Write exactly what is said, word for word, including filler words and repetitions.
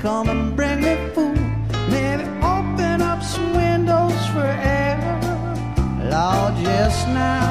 come and bring me food. Maybe open up some windows for air. Lord, just now